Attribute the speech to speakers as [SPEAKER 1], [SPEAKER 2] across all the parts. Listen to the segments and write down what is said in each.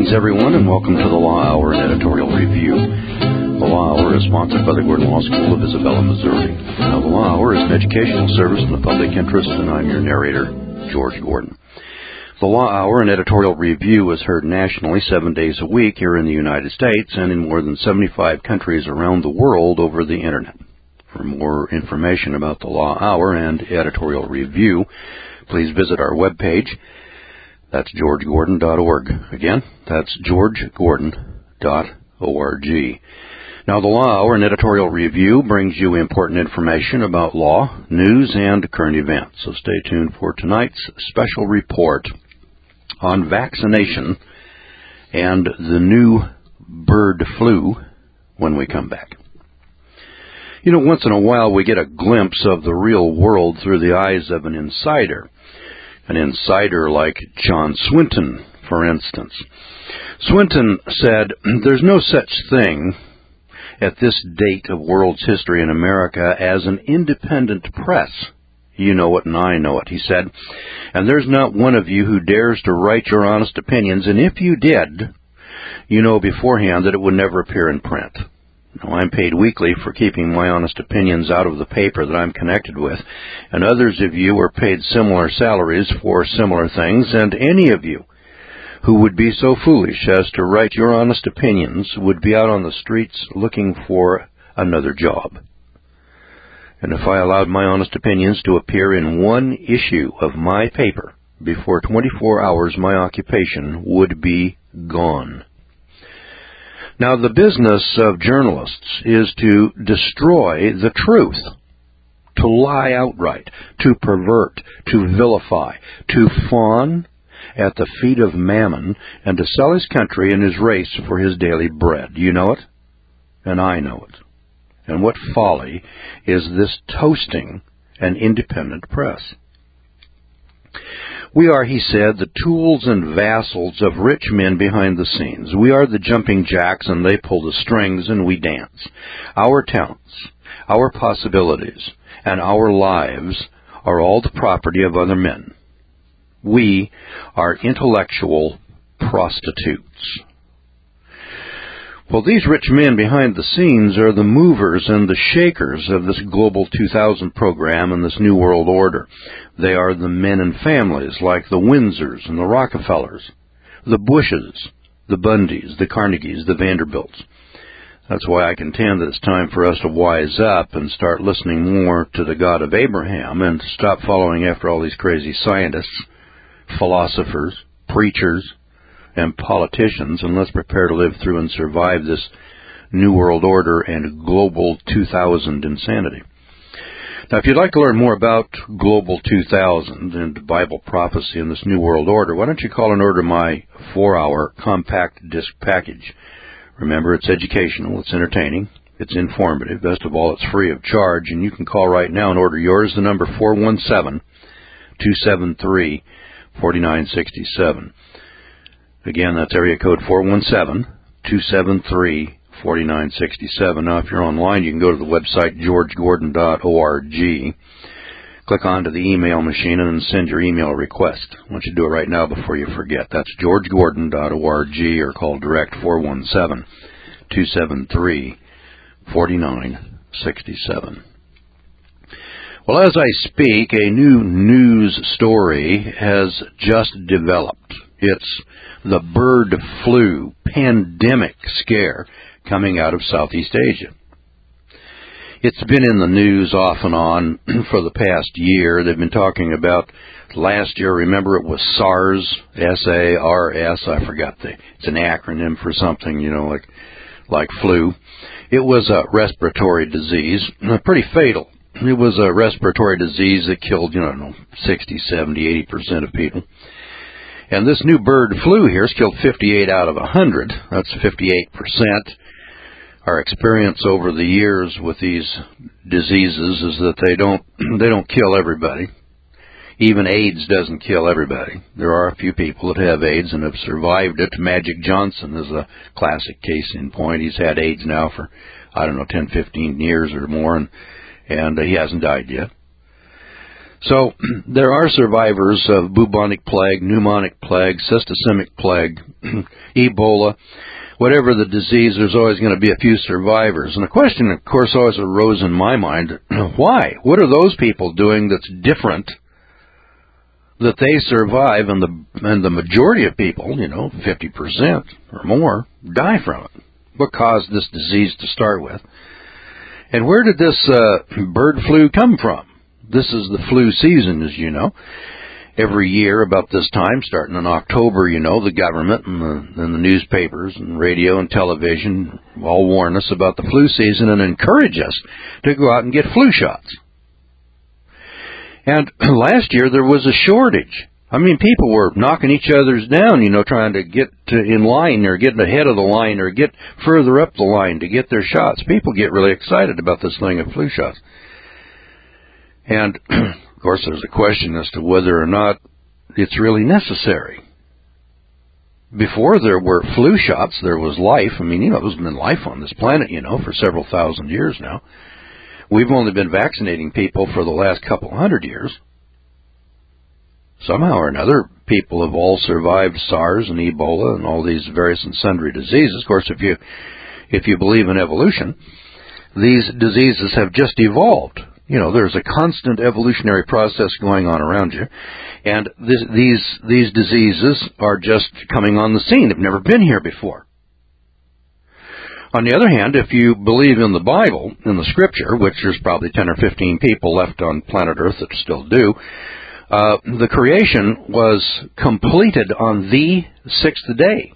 [SPEAKER 1] Greetings, everyone, and welcome to the Law Hour and Editorial Review. The Law Hour is sponsored by the Gordon Law School of Isabella, Missouri. Now, the Law Hour is an educational service in the public interest, and I'm your narrator, George Gordon. The Law Hour and Editorial Review is heard nationally 7 days a week here in the United States and in more than 75 countries around the world over the Internet. For more information about the Law Hour and Editorial Review, please visit our webpage. That's georgegordon.org. Again, that's georgegordon.org. Now, the Law Hour and Editorial Review brings you important information about law, news, and current events. So stay tuned for tonight's special report on vaccination and the new bird flu when we come back. You know, once in a while we get a glimpse of the real world through the eyes of an insider. An insider like John Swinton, for instance. Swinton said, "There's no such thing at this date of world's history in America as an independent press. You know it and I know it," he said. "And there's not one of you who dares to write your honest opinions, and if you did, you know beforehand that it would never appear in print. Now, I'm paid weekly for keeping my honest opinions out of the paper that I'm connected with, and others of you are paid similar salaries for similar things, and any of you who would be so foolish as to write your honest opinions would be out on the streets looking for another job. And if I allowed my honest opinions to appear in one issue of my paper, before 24 hours my occupation would be gone." Now, the business of journalists is to destroy the truth, to lie outright, to pervert, to vilify, to fawn at the feet of Mammon, and to sell his country and his race for his daily bread. You know it, and I know it. And what folly is this toasting an independent press? "We are," he said, "the tools and vassals of rich men behind the scenes. We are the jumping jacks, and they pull the strings, and we dance. Our talents, our possibilities, and our lives are all the property of other men. We are intellectual prostitutes." Well, these rich men behind the scenes are the movers and the shakers of this Global 2000 program and this New World Order. They are the men and families like the Windsors and the Rockefellers, the Bushes, the Bundys, the Carnegies, the Vanderbilts. That's why I contend that it's time for us to wise up and start listening more to the God of Abraham and to stop following after all these crazy scientists, philosophers, preachers, and politicians, and let's prepare to live through and survive this New World Order and Global 2000 insanity. Now, if you'd like to learn more about Global 2000 and Bible prophecy in this New World Order, why don't you call and order my 4-hour compact disc package. Remember, it's educational, it's entertaining, it's informative. Best of all, it's free of charge, and you can call right now and order yours. The number 417-273-4967. Again, that's area code 417-273-4967. Now, if you're online, you can go to the website georgegordon.org. Click onto the email machine and then send your email request. I want you to do it right now before you forget. That's georgegordon.org, or call direct 417-273-4967. Well, as I speak, a new news story has just developed. It's the bird flu pandemic scare coming out of Southeast Asia. It's been in the news off and on for the past year. They've been talking about last year. Remember, it was SARS, S-A-R-S. I forgot it's an acronym for something, like flu. It was a respiratory disease, pretty fatal. It was a respiratory disease that killed, 60, 70, 80% of people. And this new bird flu here has killed 58 out of 100. That's 58%. Our experience over the years with these diseases is that they don't kill everybody. Even AIDS doesn't kill everybody. There are a few people that have AIDS and have survived it. Magic Johnson is a classic case in point. He's had AIDS now for, 10, 15 years or more, and he hasn't died yet. So there are survivors of bubonic plague, pneumonic plague, cystosemic plague, Ebola, whatever the disease, there's always going to be a few survivors. And the question, of course, always arose in my mind, why? What are those people doing that's different that they survive and the majority of people, 50% or more, die from it? What caused this disease to start with? And where did this bird flu come from? This is the flu season, as you know. Every year about this time, starting in October, the government and the newspapers and radio and television all warn us about the flu season and encourage us to go out and get flu shots. And last year there was a shortage. I mean, people were knocking each other's down, trying to get in line or get ahead of the line or get further up the line to get their shots. People get really excited about this thing of flu shots. And, of course, there's a question as to whether or not it's really necessary. Before there were flu shots, there was life. I mean, there's been life on this planet, for several thousand years now. We've only been vaccinating people for the last couple hundred years. Somehow or another, people have all survived SARS and Ebola and all these various and sundry diseases. Of course, if you believe in evolution, these diseases have just evolved. There's a constant evolutionary process going on around you, and these diseases are just coming on the scene. They've never been here before. On the other hand, if you believe in the Bible, in the Scripture, which there's probably 10 or 15 people left on planet Earth that still do, the creation was completed on the sixth day.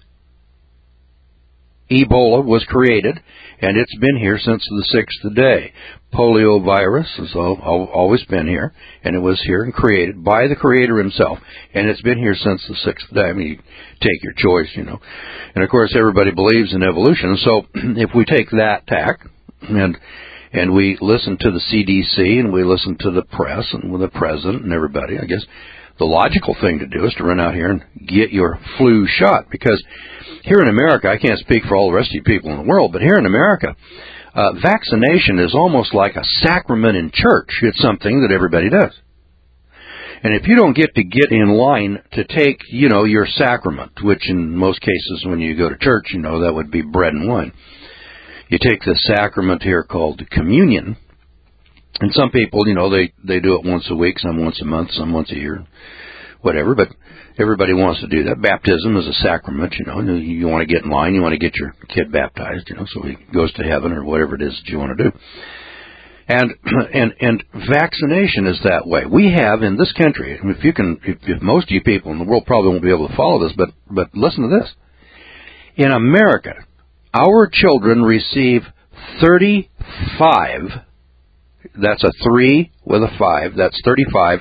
[SPEAKER 1] Ebola was created, and it's been here since the sixth day. Polio virus has always been here, and it was here and created by the Creator Himself, and it's been here since the sixth day. I mean, you take your choice, And, of course, everybody believes in evolution, so if we take that tack and we listen to the CDC and we listen to the press and with the President and everybody, I guess the logical thing to do is to run out here and get your flu shot, because here in America, I can't speak for all the rest of you people in the world, but here in America, vaccination is almost like a sacrament in church. It's something that everybody does. And if you don't get in line to take, your sacrament, which in most cases when you go to church, that would be bread and wine. You take the sacrament here called communion. And some people, they do it once a week, some once a month, some once a year, whatever, but everybody wants to do that. Baptism is a sacrament, you want to get in line, you want to get your kid baptized, so he goes to heaven or whatever it is that you want to do. And vaccination is that way. We have in this country, if most of you people in the world probably won't be able to follow this, but listen to this. In America, our children receive 35, that's a 3 with a 5, that's 35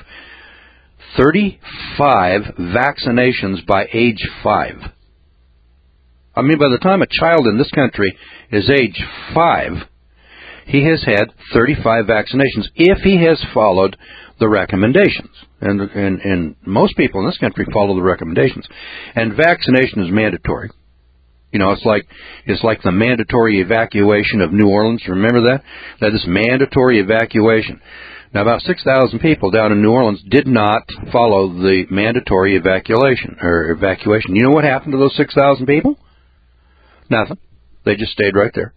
[SPEAKER 1] vaccinations by age 5. I mean, by the time a child in this country is age 5, he has had 35 vaccinations if he has followed the recommendations. And most people in this country follow the recommendations. And vaccination is mandatory. It's like the mandatory evacuation of New Orleans. Remember that? That is mandatory evacuation. Now, about 6,000 people down in New Orleans did not follow the mandatory evacuation. You know what happened to those 6,000 people? Nothing. They just stayed right there.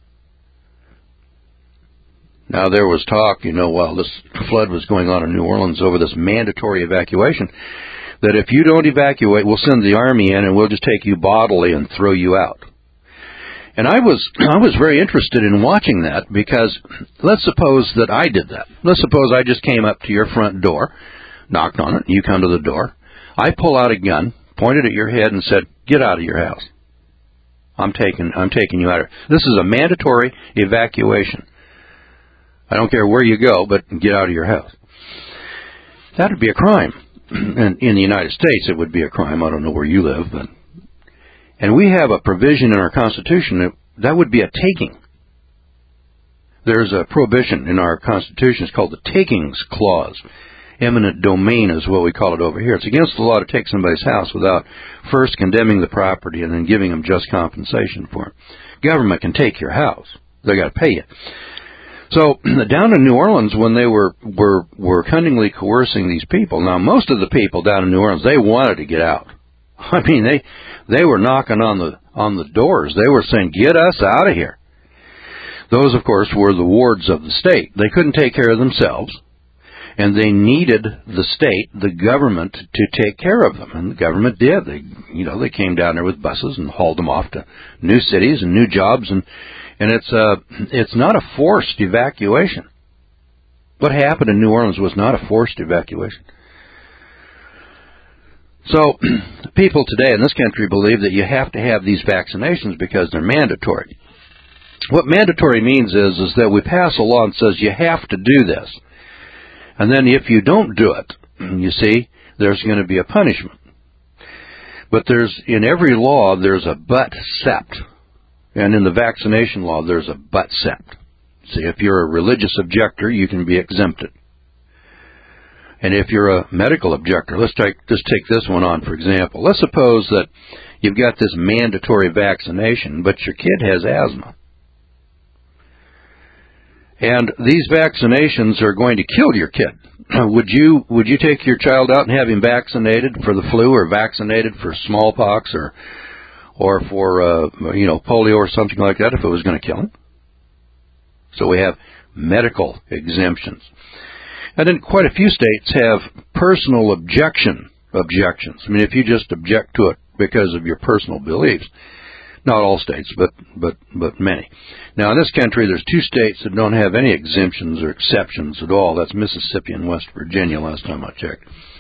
[SPEAKER 1] Now, there was talk, while this flood was going on in New Orleans over this mandatory evacuation, that if you don't evacuate, we'll send the army in and we'll just take you bodily and throw you out. And I was very interested in watching that, because let's suppose that I did that. Let's suppose I just came up to your front door, knocked on it, you come to the door. I pull out a gun, pointed at your head and said, "Get out of your house. I'm taking you out of here. This is a mandatory evacuation. I don't care where you go, but get out of your house." That would be a crime. And in the United States, it would be a crime. I don't know where you live, but... And we have a provision in our Constitution that would be a taking. There's a prohibition in our Constitution. It's called the Takings Clause. Eminent domain is what we call it over here. It's against the law to take somebody's house without first condemning the property and then giving them just compensation for it. Government can take your house. They got to pay you. So down in New Orleans, when they were cunningly coercing these people, now most of the people down in New Orleans, they wanted to get out. I mean, they were knocking on the doors. They were saying, "Get us out of here." Those, of course, were the wards of the state. They couldn't take care of themselves, and they needed the state, the government, to take care of them. And the government did. They came down there with buses and hauled them off to new cities and new jobs, and it's not a forced evacuation. What happened in New Orleans was not a forced evacuation. So people today in this country believe that you have to have these vaccinations because they're mandatory. What mandatory means is that we pass a law that says you have to do this. And then if you don't do it, you see, there's going to be a punishment. But in every law, there's a but sept. And in the vaccination law, there's a but sept. See, if you're a religious objector, you can be exempted. And if you're a medical objector, let's take this one on, for example. Let's suppose that you've got this mandatory vaccination, but your kid has asthma. And these vaccinations are going to kill your kid. Would you take your child out and have him vaccinated for the flu, or vaccinated for smallpox, or for polio or something like that if it was going to kill him? So we have medical exemptions. And then quite a few states have personal objections. I mean, if you just object to it because of your personal beliefs. Not all states, but many. Now, in this country, there's 2 states that don't have any exemptions or exceptions at all. That's Mississippi and West Virginia, last time I checked.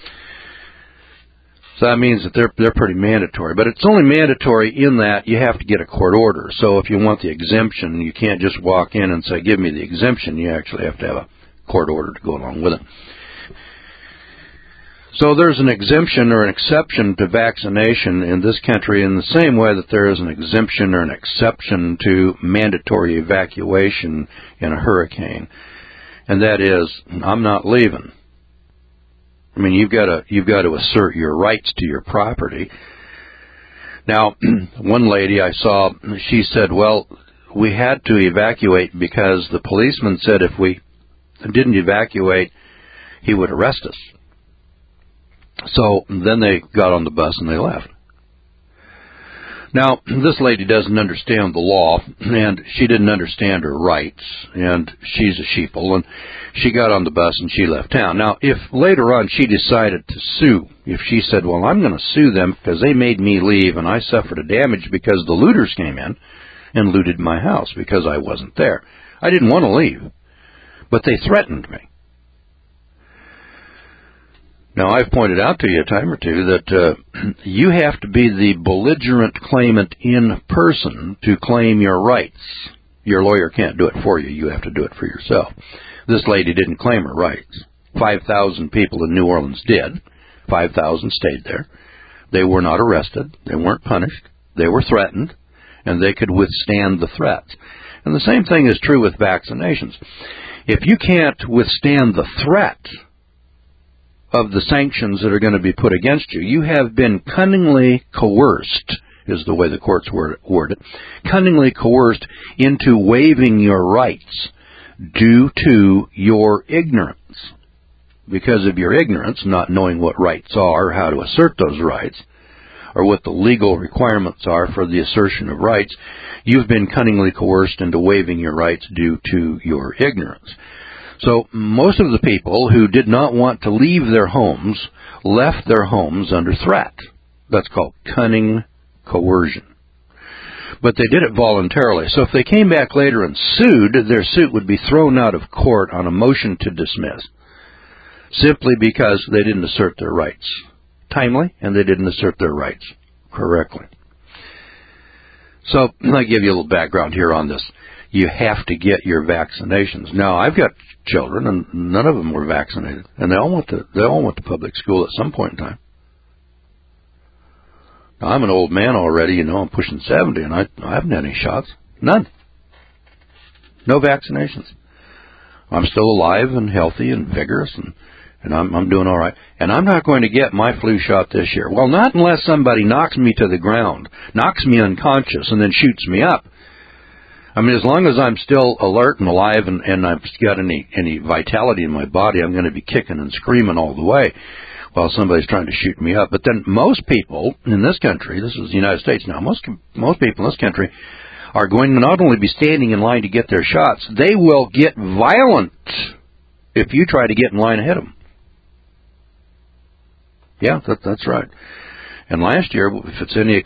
[SPEAKER 1] So that means that they're pretty mandatory. But it's only mandatory in that you have to get a court order. So if you want the exemption, you can't just walk in and say, "Give me the exemption." You actually have to have a court order to go along with it. So there's an exemption or an exception to vaccination in this country in the same way that there is an exemption or an exception to mandatory evacuation in a hurricane. And that is, I'm not leaving. I mean, you've got to assert your rights to your property. Now, one lady I saw, she said, "Well, we had to evacuate because the policeman said if we didn't evacuate, he would arrest us." So then they got on the bus and they left. Now, this lady doesn't understand the law, and she didn't understand her rights, and she's a sheeple, and she got on the bus and she left town. Now, if later on she decided to sue, if she said, "Well, I'm going to sue them because they made me leave and I suffered a damage because the looters came in and looted my house because I wasn't there. I didn't want to leave, but they threatened me." Now, I've pointed out to you a time or two that you have to be the belligerent claimant in person to claim your rights. Your lawyer can't do it for you. You have to do it for yourself. This lady didn't claim her rights. 5,000 people in New Orleans did. 5,000 stayed there. They were not arrested. They weren't punished. They were threatened, and they could withstand the threats. And the same thing is true with vaccinations. If you can't withstand the threat of the sanctions that are going to be put against you, you have been cunningly coerced, is the way the courts word it, cunningly coerced into waiving your rights due to your ignorance. Because of your ignorance, not knowing what rights are, how to assert those rights, or what the legal requirements are for the assertion of rights, you've been cunningly coerced into waiving your rights due to your ignorance. So most of the people who did not want to leave their homes left their homes under threat. That's called cunning coercion. But they did it voluntarily. So if they came back later and sued, their suit would be thrown out of court on a motion to dismiss, simply because they didn't assert their rights timely and they didn't assert their rights correctly. So I'll give you a little background here on this. You have to get your vaccinations. Now, I've got children, and none of them were vaccinated, and they all went to public school at some point in time. Now, I'm an old man already, I'm pushing 70, and I haven't had any shots. None. No vaccinations. I'm still alive and healthy and vigorous, and I'm doing all right. And I'm not going to get my flu shot this year. Well, not unless somebody knocks me to the ground, knocks me unconscious, and then shoots me up. I mean, as long as I'm still alert and alive and I've got any vitality in my body, I'm going to be kicking and screaming all the way while somebody's trying to shoot me up. But then most people in this country, this is the United States now, most people in this country are going to not only be standing in line to get their shots, they will get violent if you try to get in line ahead of them. Yeah, that's right. And last year, if it's any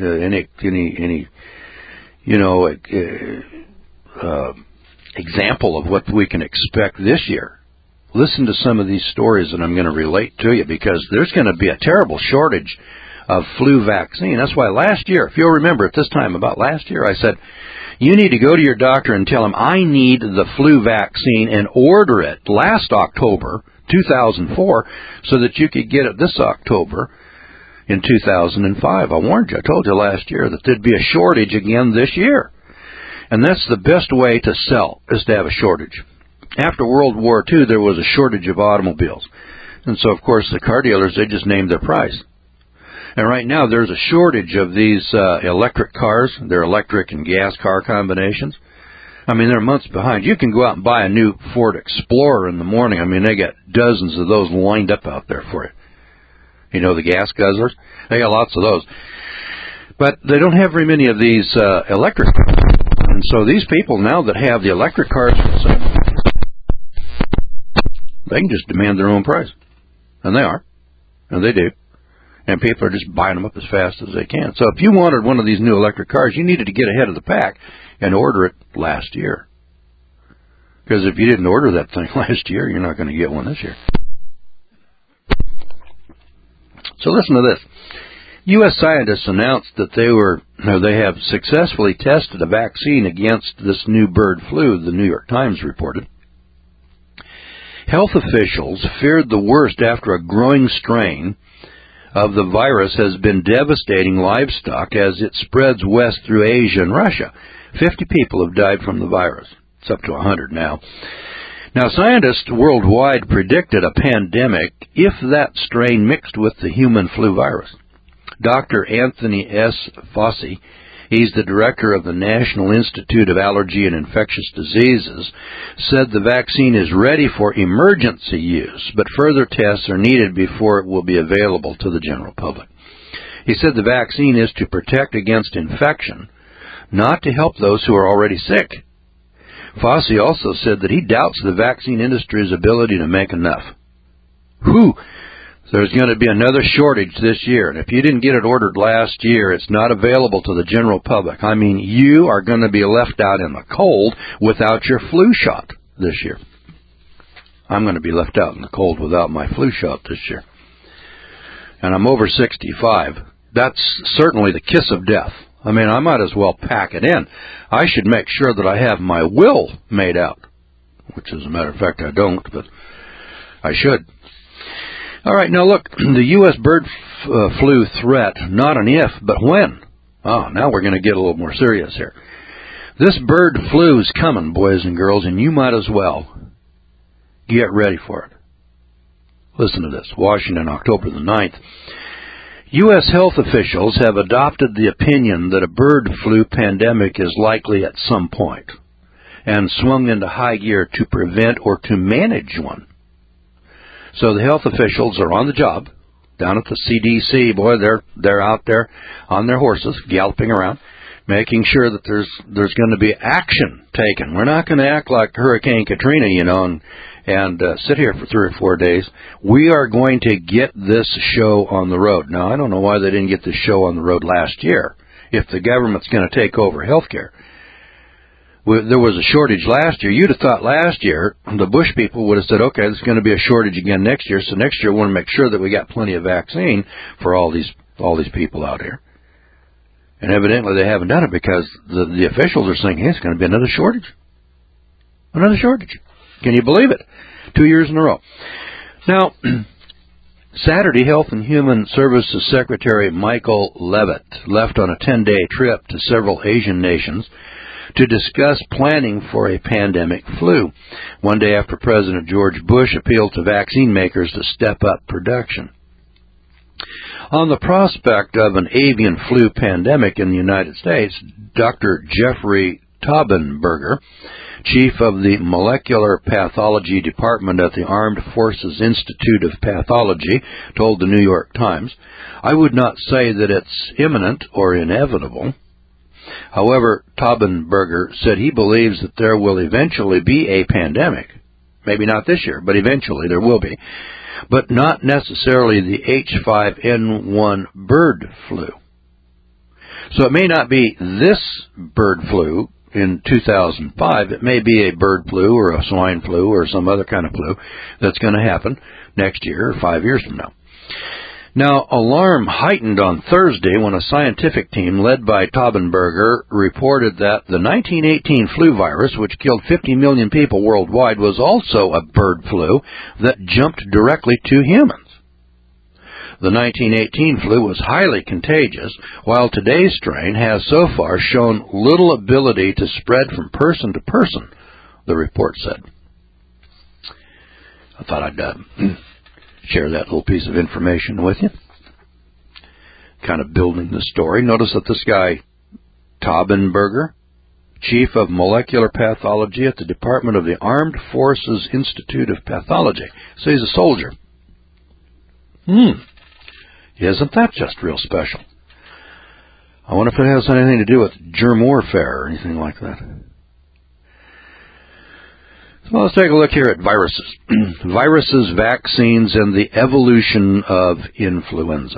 [SPEAKER 1] example of what we can expect this year, listen to some of these stories that I'm going to relate to you, because there's going to be a terrible shortage of flu vaccine. That's why last year, if you'll remember at this time about last year, I said, you need to go to your doctor and tell him, I need the flu vaccine, and order it last October, 2004, so that you could get it this October in 2005. I warned you. I told you last year that there'd be a shortage again this year. And that's the best way to sell, is to have a shortage. After World War II, there was a shortage of automobiles. And so, of course, the car dealers, they just named their price. And right now, there's a shortage of these electric cars. They're electric and gas car combinations. I mean, they're months behind. You can go out and buy a new Ford Explorer in the morning. I mean, they got dozens of those lined up out there for you. You know, the gas guzzlers? They got lots of those. But they don't have very many of these electric cars. And so these people now that have the electric cars, they can just demand their own price. And they are. And they do. And people are just buying them up as fast as they can. So if you wanted one of these new electric cars, you needed to get ahead of the pack and order it last year. Because if you didn't order that thing last year, you're not going to get one this year. So listen to this. U.S. scientists announced that they have successfully tested a vaccine against this new bird flu, the New York Times reported. Health officials feared the worst after a growing strain of the virus has been devastating livestock as it spreads west through Asia and Russia. 50 people have died from the virus. It's up to 100 now. Now, scientists worldwide predicted a pandemic if that strain mixed with the human flu virus. Dr. Anthony S. Fauci, he's the director of the National Institute of Allergy and Infectious Diseases, said the vaccine is ready for emergency use, but further tests are needed before it will be available to the general public. He said the vaccine is to protect against infection, not to help those who are already sick. Fauci also said that he doubts the vaccine industry's ability to make enough. There's going to be another shortage this year, and if you didn't get it ordered last year, it's not available to the general public. I mean, you are going to be left out in the cold without your flu shot this year. I'm going to be left out in the cold without my flu shot this year. And I'm over 65. That's certainly the kiss of death. I mean, I might as well pack it in. I should make sure that I have my will made out, which, as a matter of fact, I don't, but I should. All right, now look, the U.S. bird flu threat, not an if, but when. Now we're going to get a little more serious here. This bird flu is coming, boys and girls, and you might as well get ready for it. Listen to this. Washington, October the 9th. U.S. health officials have adopted the opinion that a bird flu pandemic is likely at some point and swung into high gear to prevent or to manage one. So the health officials are on the job down at the CDC. Boy, they're out there on their horses, galloping around, making sure that there's going to be action taken. We're not going to act like Hurricane Katrina, and sit here for 3 or 4 days. We are going to get this show on the road. Now, I don't know why they didn't get this show on the road last year, if the government's going to take over health care. There was a shortage last year. You'd have thought last year the Bush people would have said, okay, there's going to be a shortage again next year, so next year we want to make sure that we got plenty of vaccine for all these people out here. And evidently they haven't done it because the officials are saying, hey, it's going to be another shortage. Another shortage. Can you believe it? 2 years in a row. Now, Saturday, Health and Human Services Secretary Michael Levitt left on a 10-day trip to several Asian nations to discuss planning for a pandemic flu, one day after President George Bush appealed to vaccine makers to step up production. On the prospect of an avian flu pandemic in the United States, Dr. Jeffrey Taubenberger, chief of the Molecular Pathology Department at the Armed Forces Institute of Pathology, told the New York Times, "I would not say that it's imminent or inevitable." However, Taubenberger said he believes that there will eventually be a pandemic. Maybe not this year, but eventually there will be. But not necessarily the H5N1 bird flu. So it may not be this bird flu in 2005. It may be a bird flu or a swine flu or some other kind of flu that's going to happen next year or 5 years from now. Now, alarm heightened on Thursday when a scientific team led by Taubenberger reported that the 1918 flu virus, which killed 50 million people worldwide, was also a bird flu that jumped directly to humans. The 1918 flu was highly contagious, while today's strain has so far shown little ability to spread from person to person, the report said. I thought I'd share that little piece of information with you. Kind of building the story. Notice that this guy, Taubenberger, chief of molecular pathology at the Department of the Armed Forces Institute of Pathology. So he's a soldier. Isn't that just real special? I wonder if it has anything to do with germ warfare or anything like that. So let's take a look here at viruses. Viruses, vaccines, and the evolution of influenza.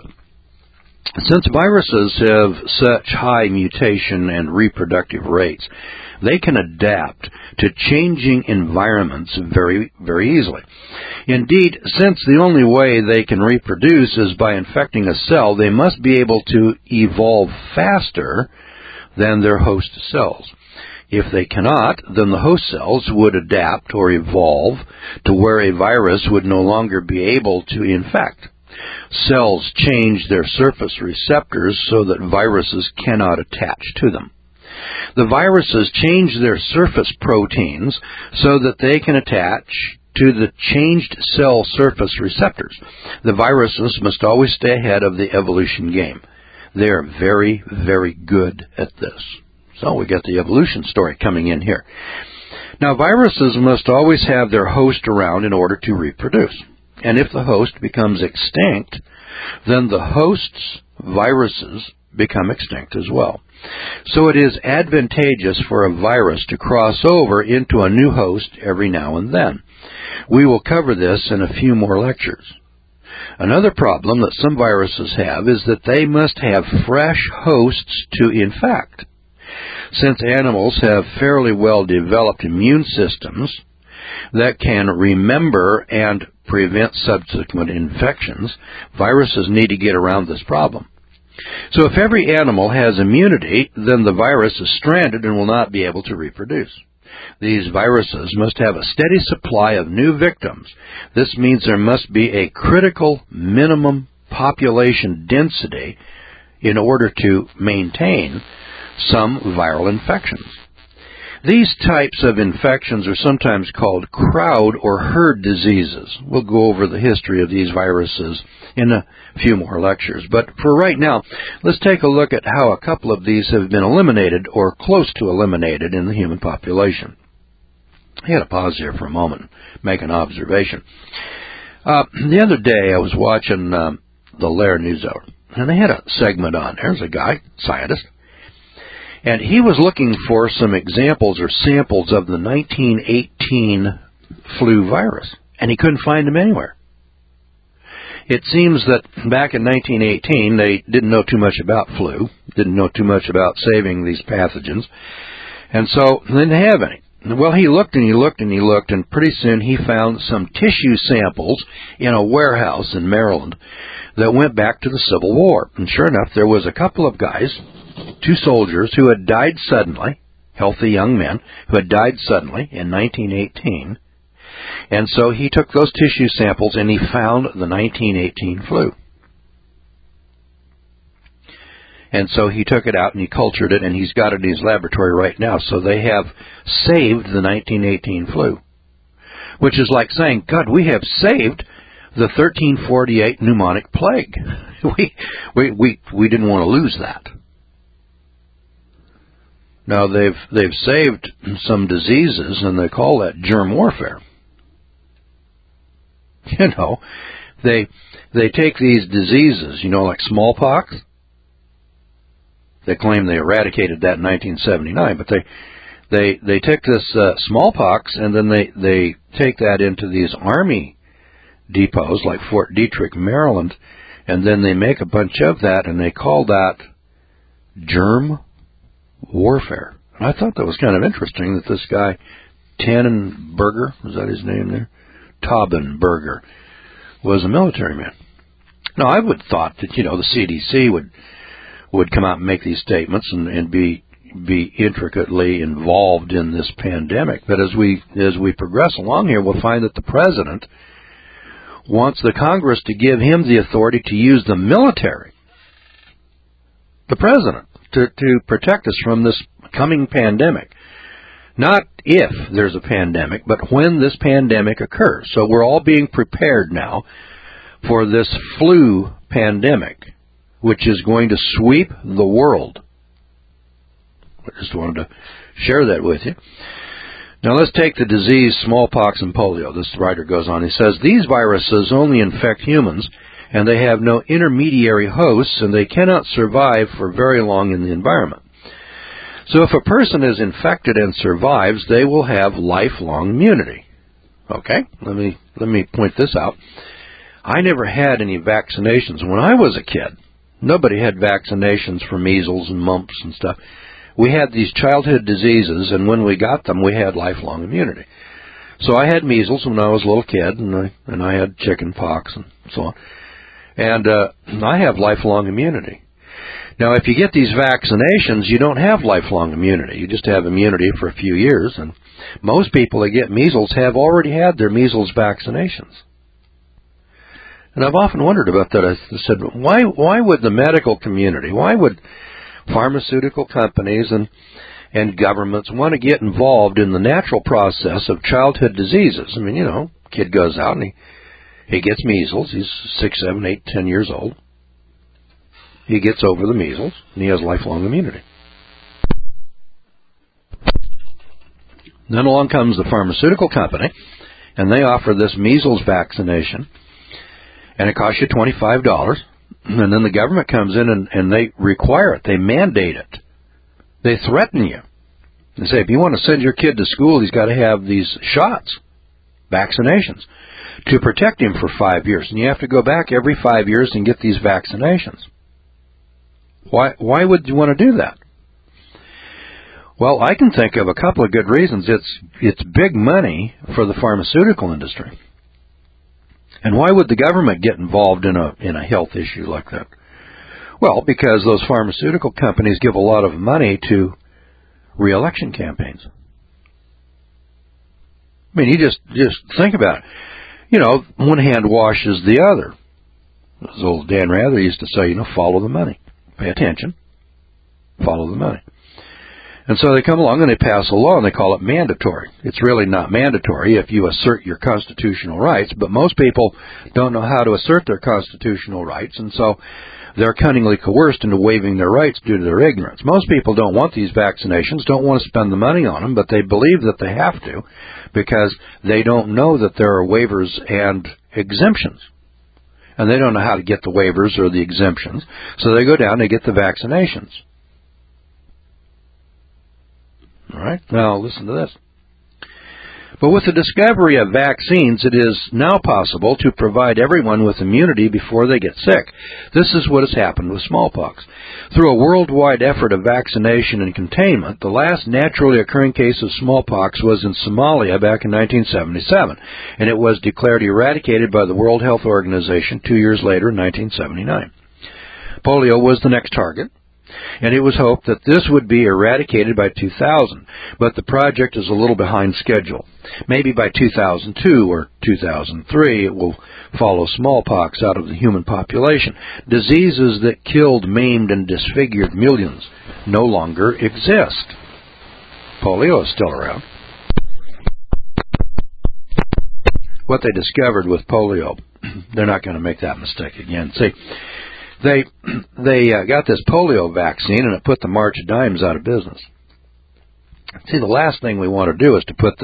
[SPEAKER 1] Since viruses have such high mutation and reproductive rates, they can adapt to changing environments very, very easily. Indeed, since the only way they can reproduce is by infecting a cell, they must be able to evolve faster than their host cells. If they cannot, then the host cells would adapt or evolve to where a virus would no longer be able to infect. Cells change their surface receptors so that viruses cannot attach to them. The viruses change their surface proteins so that they can attach to the changed cell surface receptors. The viruses must always stay ahead of the evolution game. They are very, very good at this. So we got the evolution story coming in here. Now, viruses must always have their host around in order to reproduce. And if the host becomes extinct, then the host's viruses become extinct as well. So it is advantageous for a virus to cross over into a new host every now and then. We will cover this in a few more lectures. Another problem that some viruses have is that they must have fresh hosts to infect. Since animals have fairly well-developed immune systems that can remember and prevent subsequent infections, viruses need to get around this problem. So if every animal has immunity, then the virus is stranded and will not be able to reproduce. These viruses must have a steady supply of new victims. This means there must be a critical minimum population density in order to maintain some viral infections. These types of infections are sometimes called crowd or herd diseases. We'll go over the history of these viruses in a few more lectures. But for right now, let's take a look at how a couple of these have been eliminated or close to eliminated in the human population. I had to pause here for a moment and make an observation. The other day I was watching the Lair NewsHour, and they had a segment on. There's a guy, scientist, and he was looking for some examples or samples of the 1918 flu virus, and he couldn't find them anywhere. It seems that back in 1918, they didn't know too much about flu, didn't know too much about saving these pathogens, and so they didn't have any. Well, he looked and he looked and he looked, and pretty soon he found some tissue samples in a warehouse in Maryland that went back to the Civil War. And sure enough, there was a couple of guys, 2 soldiers who had died suddenly, healthy young men who had died suddenly in 1918. And so he took those tissue samples and he found the 1918 flu. And so he took it out and he cultured it, and he's got it in his laboratory right now. So they have saved the 1918 flu, which is like saying, God, we have saved the 1348 pneumonic plague. We didn't want to lose that. Now, they've saved some diseases, and they call that germ warfare. You know, they take these diseases, like smallpox. They claim they eradicated that in 1979, but they take this smallpox, and then they take that into these army depots like Fort Detrick, Maryland, and then they make a bunch of that, and they call that germ warfare. And I thought that was kind of interesting that this guy, Tannenberger, was that his name there? Taubenberger, was a military man. Now, I would have thought that, the CDC would come out and make these statements and be intricately involved in this pandemic. But as we progress along here, we'll find that the president wants the Congress to give him the authority to use the military, the president, to protect us from this coming pandemic. Not if there's a pandemic, but when this pandemic occurs. So we're all being prepared now for this flu pandemic, which is going to sweep the world. I just wanted to share that with you. Now let's take the disease smallpox and polio. This writer goes on. He says, these viruses only infect humans, and they have no intermediary hosts, and they cannot survive for very long in the environment. So if a person is infected and survives, they will have lifelong immunity. Okay, let me point this out. I never had any vaccinations. When I was a kid, nobody had vaccinations for measles and mumps and stuff. We had these childhood diseases, and when we got them, we had lifelong immunity. So I had measles when I was a little kid, and I had chicken pox and so on. And I have lifelong immunity. Now, if you get these vaccinations, you don't have lifelong immunity. You just have immunity for a few years, and most people that get measles have already had their measles vaccinations. And I've often wondered about that. I said, why would the medical community, why would pharmaceutical companies and governments want to get involved in the natural process of childhood diseases? I mean, kid goes out and he gets measles. He's 6, 7, 8, 10 years old. He gets over the measles, and he has lifelong immunity. Then along comes the pharmaceutical company, and they offer this measles vaccination, and it costs you $25. And then the government comes in and they require it. They mandate it. They threaten you. They say, if you want to send your kid to school, he's got to have these shots, vaccinations, to protect him for 5 years. And you have to go back every 5 years and get these vaccinations. Why would you want to do that? Well, I can think of a couple of good reasons. It's big money for the pharmaceutical industry. And why would the government get involved in a health issue like that? Well, because those pharmaceutical companies give a lot of money to re-election campaigns. I mean, you just think about it. One hand washes the other. As old Dan Rather used to say, follow the money. Pay attention. Follow the money. And so they come along and they pass a law and they call it mandatory. It's really not mandatory if you assert your constitutional rights, but most people don't know how to assert their constitutional rights, and so they're cunningly coerced into waiving their rights due to their ignorance. Most people don't want these vaccinations, don't want to spend the money on them, but they believe that they have to because they don't know that there are waivers and exemptions. And they don't know how to get the waivers or the exemptions, so they go down and they get the vaccinations. All right, now listen to this. But with the discovery of vaccines, it is now possible to provide everyone with immunity before they get sick. This is what has happened with smallpox. Through a worldwide effort of vaccination and containment, the last naturally occurring case of smallpox was in Somalia back in 1977, and it was declared eradicated by the World Health Organization 2 years later in 1979. Polio was the next target, and it was hoped that this would be eradicated by 2000, but the project is a little behind schedule. Maybe by 2002 or 2003 it will follow smallpox out of the human population. Diseases that killed, maimed, and disfigured millions no longer exist. Polio is still around. What they discovered with polio, they're not going to make that mistake again. See, They got this polio vaccine, and it put the March of Dimes out of business. See, the last thing we want to do is to put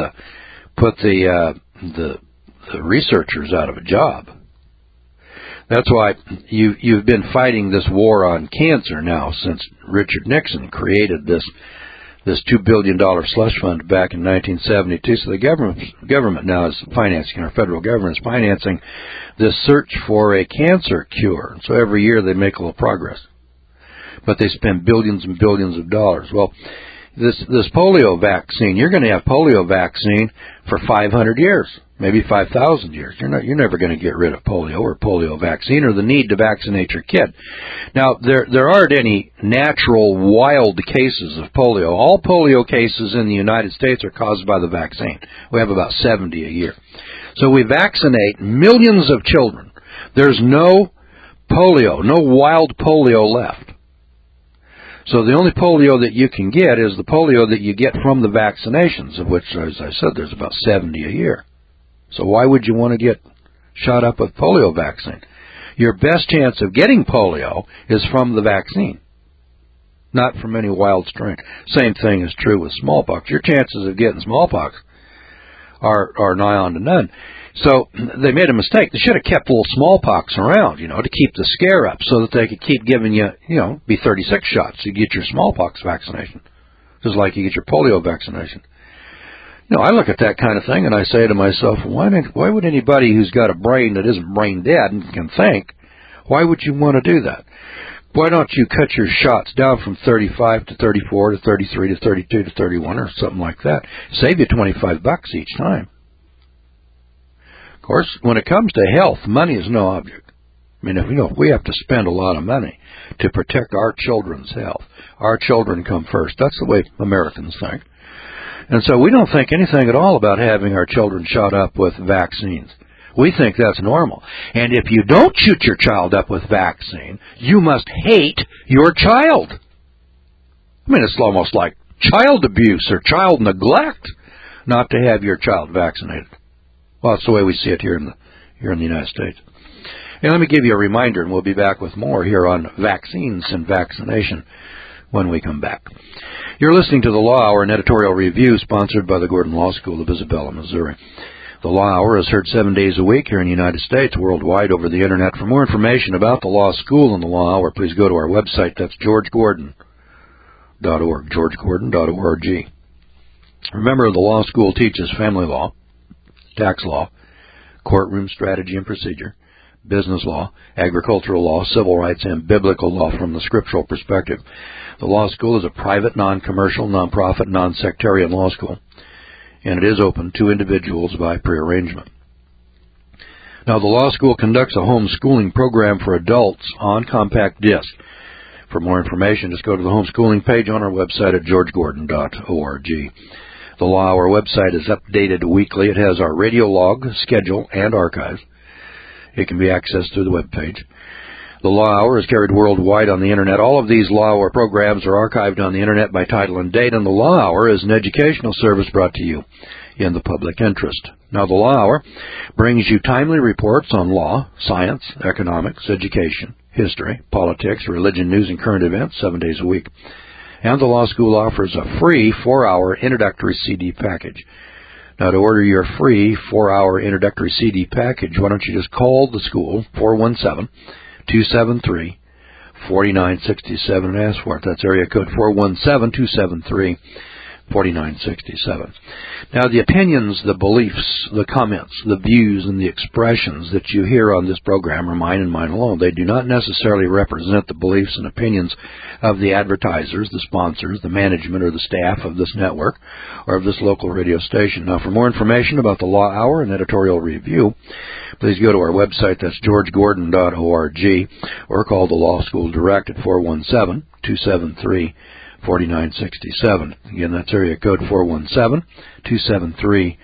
[SPEAKER 1] the researchers out of a job. That's why you've been fighting this war on cancer now since Richard Nixon created this $2 billion slush fund back in 1972. So the government now is financing, our federal government is financing this search for a cancer cure. So every year they make a little progress. But they spend billions and billions of dollars. Well, this polio vaccine, you're going to have polio vaccine for 500 years, maybe 5,000 years. You're never going to get rid of polio or polio vaccine or the need to vaccinate your kid. Now, there aren't any natural wild cases of polio. All polio cases in the United States are caused by the vaccine. We have about 70 a year. So we vaccinate millions of children. There's no polio, no wild polio left. So the only polio that you can get is the polio that you get from the vaccinations, of which, as I said, there's about 70 a year. So why would you want to get shot up with polio vaccine? Your best chance of getting polio is from the vaccine, not from any wild strain. Same thing is true with smallpox. Your chances of getting smallpox are nigh on to none. So they made a mistake. They should have kept a little smallpox around, to keep the scare up so that they could keep giving you, be 36 shots. You get your smallpox vaccination, just like you get your polio vaccination. I look at that kind of thing and I say to myself, why would anybody who's got a brain that isn't brain dead and can think, why would you want to do that? Why don't you cut your shots down from 35 to 34 to 33 to 32 to 31 or something like that? Save you $25 each time. Of course, when it comes to health, money is no object. I mean, if we have to spend a lot of money to protect our children's health. Our children come first. That's the way Americans think. And so we don't think anything at all about having our children shot up with vaccines. We think that's normal. And if you don't shoot your child up with vaccine, you must hate your child. I mean, it's almost like child abuse or child neglect not to have your child vaccinated. Well, that's the way we see it here in the United States. And let me give you a reminder, and we'll be back with more here on vaccines and vaccination when we come back. You're listening to the Law Hour, an editorial review sponsored by the Gordon Law School of Isabella, Missouri. The Law Hour is heard 7 days a week here in the United States, worldwide over the Internet. For more information about the Law School and the Law Hour, please go to our website. That's georgegordon.org, georgegordon.org. Remember, the Law School teaches family law, tax law, courtroom strategy and procedure, business law, agricultural law, civil rights, and biblical law from the scriptural perspective. The law school is a private, non-commercial, non-profit, non-sectarian law school, and it is open to individuals by prearrangement. Now, the law school conducts a homeschooling program for adults on compact disc. For more information, just go to the homeschooling page on our website at georgegordon.org. The Law Hour website is updated weekly. It has our radio log, schedule, and archives. It can be accessed through the web page. The Law Hour is carried worldwide on the Internet. All of these Law Hour programs are archived on the Internet by title and date, and the Law Hour is an educational service brought to you in the public interest. Now, the Law Hour brings you timely reports on law, science, economics, education, history, politics, religion, news, and current events 7 days a week. And the Law School offers a free 4-hour introductory CD package. Now, to order your free 4-hour introductory CD package, why don't you just call the school, 417-273-4967, and ask for it. That's area code 417-273-4967. Now, the opinions, the beliefs, the comments, the views, and the expressions that you hear on this program are mine and mine alone. They do not necessarily represent the beliefs and opinions of the advertisers, the sponsors, the management, or the staff of this network or of this local radio station. Now, for more information about the Law Hour and editorial review, please go to our website. That's georgegordon.org, or call the Law School direct at 417-273-4967. Again, that's area code 417-273-4967.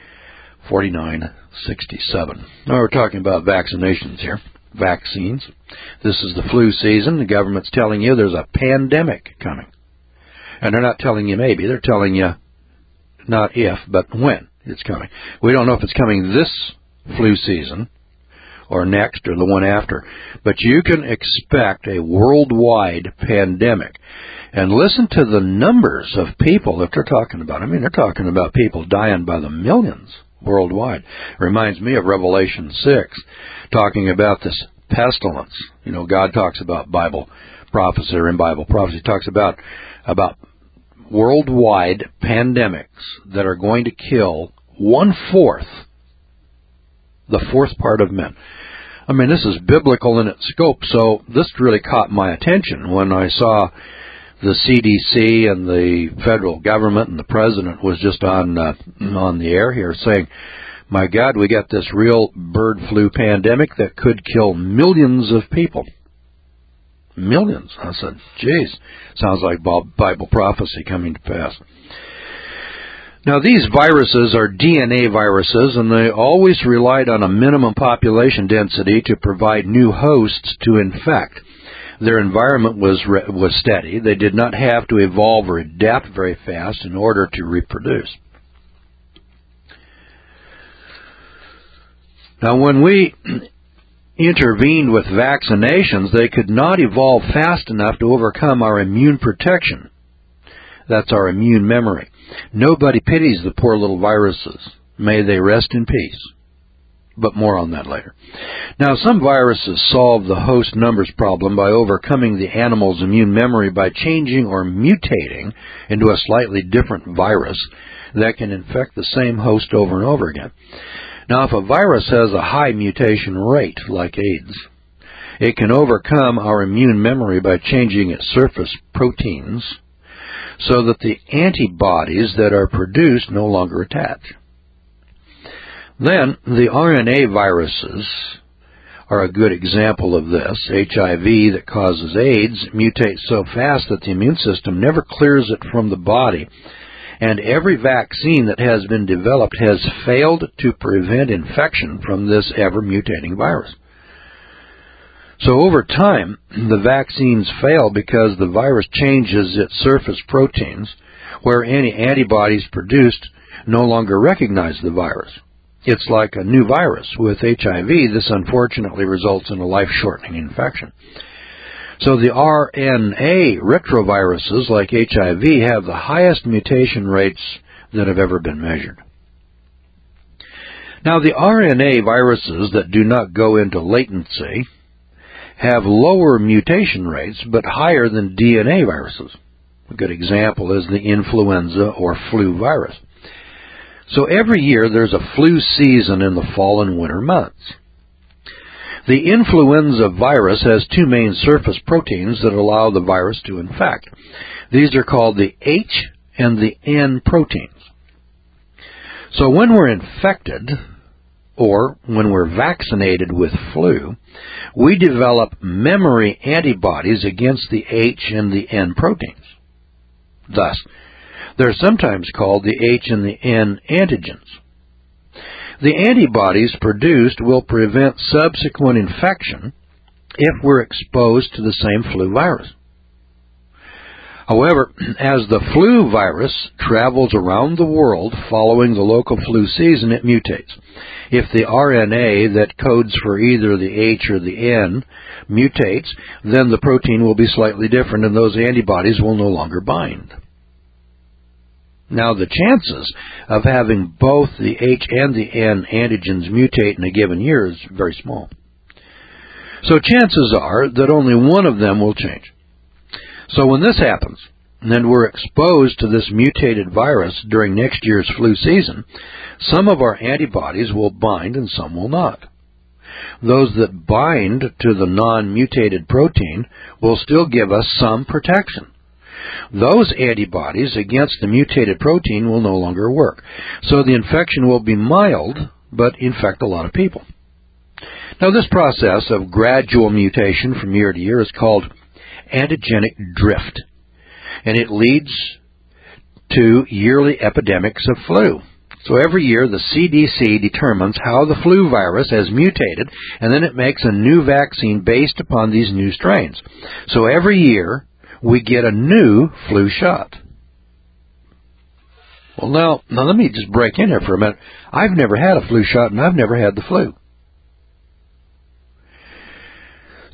[SPEAKER 1] Now we're talking about vaccinations here. Vaccines. This is the flu season. The government's telling you there's a pandemic coming. And they're not telling you maybe. They're telling you not if, but when it's coming. We don't know if it's coming this flu season or next or the one after. But you can expect a worldwide pandemic. And listen to the numbers of people that they're talking about. I mean, they're talking about people dying by the millions worldwide. It reminds me of Revelation 6, talking about this pestilence. You know, God talks about Bible prophecy, or in Bible prophecy, talks about worldwide pandemics that are going to kill 1/4, the fourth part of men. I mean, this is biblical in its scope, so this really caught my attention when I saw the CDC and the federal government and the president was just on the air here saying, my God, we got this real bird flu pandemic that could kill millions of people. Millions. I said, geez, sounds like Bible prophecy coming to pass. Now, these viruses are DNA viruses, and they always relied on a minimum population density to provide new hosts to infect. Their environment was steady. They did not have to evolve or adapt very fast in order to reproduce. Now, when we intervened with vaccinations, they could not evolve fast enough to overcome our immune protection. That's our immune memory. Nobody pities the poor little viruses. May they rest in peace. But more on that later. Now, some viruses solve the host numbers problem by overcoming the animal's immune memory by changing or mutating into a slightly different virus that can infect the same host over and over again. Now, if a virus has a high mutation rate, like AIDS, it can overcome our immune memory by changing its surface proteins so that the antibodies that are produced no longer attach. Then, the RNA viruses are a good example of this. HIV that causes AIDS mutates so fast that the immune system never clears it from the body, and every vaccine that has been developed has failed to prevent infection from this ever-mutating virus. So over time, the vaccines fail because the virus changes its surface proteins, where any antibodies produced no longer recognize the virus. It's like a new virus. With HIV, this unfortunately results in a life-shortening infection. So the RNA retroviruses, like HIV, have the highest mutation rates that have ever been measured. Now, the RNA viruses that do not go into latency have lower mutation rates, but higher than DNA viruses. A good example is the influenza or flu virus. So every year there's a flu season in the fall and winter months. The influenza virus has two main surface proteins that allow the virus to infect. These are called the H and the N proteins. So when we're infected, or when we're vaccinated with flu, we develop memory antibodies against the H and the N proteins. Thus, they're sometimes called the H and the N antigens. The antibodies produced will prevent subsequent infection if we're exposed to the same flu virus. However, as the flu virus travels around the world following the local flu season, it mutates. If the RNA that codes for either the H or the N mutates, then the protein will be slightly different and those antibodies will no longer bind. Now, the chances of having both the H and the N antigens mutate in a given year is very small. So chances are that only one of them will change. So when this happens, and we're exposed to this mutated virus during next year's flu season, some of our antibodies will bind and some will not. Those that bind to the non-mutated protein will still give us some protection. Those antibodies against the mutated protein will no longer work. So the infection will be mild, but infect a lot of people. Now, this process of gradual mutation from year to year is called antigenic drift, and it leads to yearly epidemics of flu. So every year the CDC determines how the flu virus has mutated, and then it makes a new vaccine based upon these new strains. So every year we get a new flu shot. Well, now let me just break in here for a minute. I've never had a flu shot, and I've never had the flu.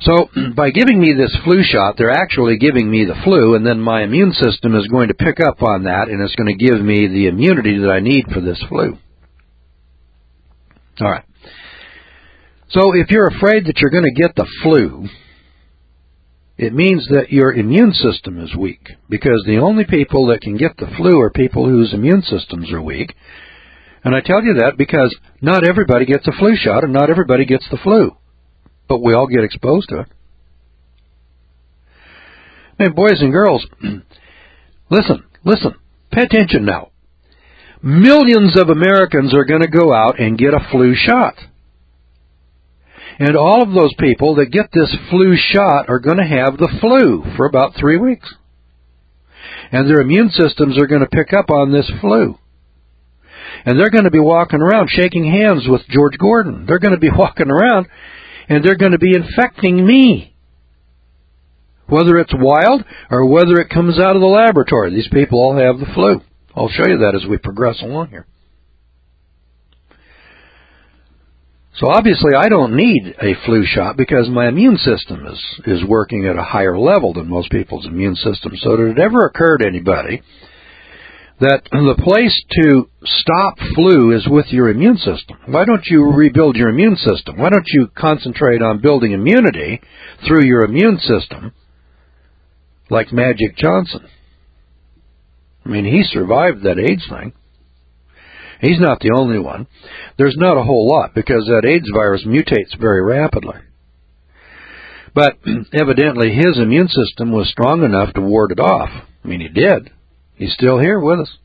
[SPEAKER 1] So by giving me this flu shot, they're actually giving me the flu, and then my immune system is going to pick up on that, and it's going to give me the immunity that I need for this flu. All right. So if you're afraid that you're going to get the flu, it means that your immune system is weak, because the only people that can get the flu are people whose immune systems are weak. And I tell you that because not everybody gets a flu shot and not everybody gets the flu. But we all get exposed to it. Hey, boys and girls, listen, pay attention now. Millions of Americans are going to go out and get a flu shot. And all of those people that get this flu shot are going to have the flu for about 3 weeks. And their immune systems are going to pick up on this flu. And they're going to be walking around shaking hands with George Gordon. They're going to be walking around and they're going to be infecting me. Whether it's wild or whether it comes out of the laboratory, these people all have the flu. I'll show you that as we progress along here. So obviously I don't need a flu shot because my immune system is working at a higher level than most people's immune system. So did it ever occur to anybody that the place to stop flu is with your immune system? Why don't you rebuild your immune system? Why don't you concentrate on building immunity through your immune system like Magic Johnson? I mean, he survived that AIDS thing. He's not the only one. There's not a whole lot because that AIDS virus mutates very rapidly. But evidently his immune system was strong enough to ward it off. I mean, he did. He's still here with us.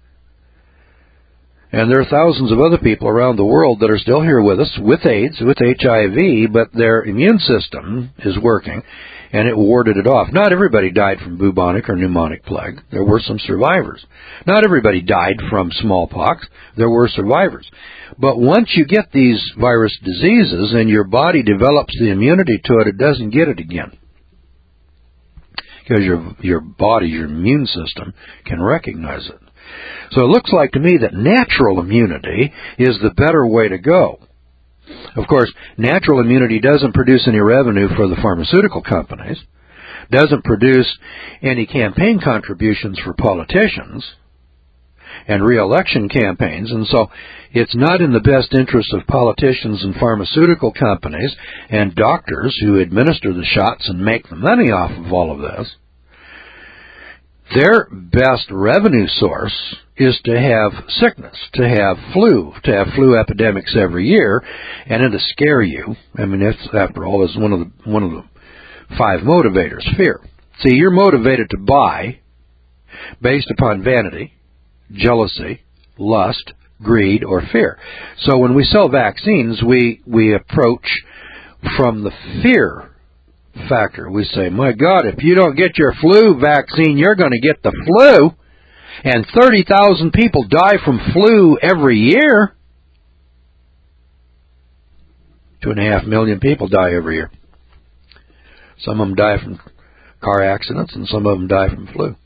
[SPEAKER 1] And there are thousands of other people around the world that are still here with us with AIDS, with HIV, but their immune system is working, and it warded it off. Not everybody died from bubonic or pneumonic plague. There were some survivors. Not everybody died from smallpox. There were survivors. But once you get these virus diseases and your body develops the immunity to it, it doesn't get it again. Because your body, your immune system, can recognize it. So it looks like to me that natural immunity is the better way to go. Of course, natural immunity doesn't produce any revenue for the pharmaceutical companies, doesn't produce any campaign contributions for politicians and re-election campaigns, and so it's not in the best interest of politicians and pharmaceutical companies and doctors who administer the shots and make the money off of all of this. Their best revenue source is to have sickness, to have flu epidemics every year, and then to scare you. I mean, that's, after all, is one of the 5 motivators, fear. See, you're motivated to buy based upon vanity, jealousy, lust, greed, or fear. So when we sell vaccines, we approach from the fear factor. We say, my God, if you don't get your flu vaccine, you're going to get the flu. And 30,000 people die from flu every year. 2.5 million people die every year. Some of them die from car accidents, and some of them die from flu.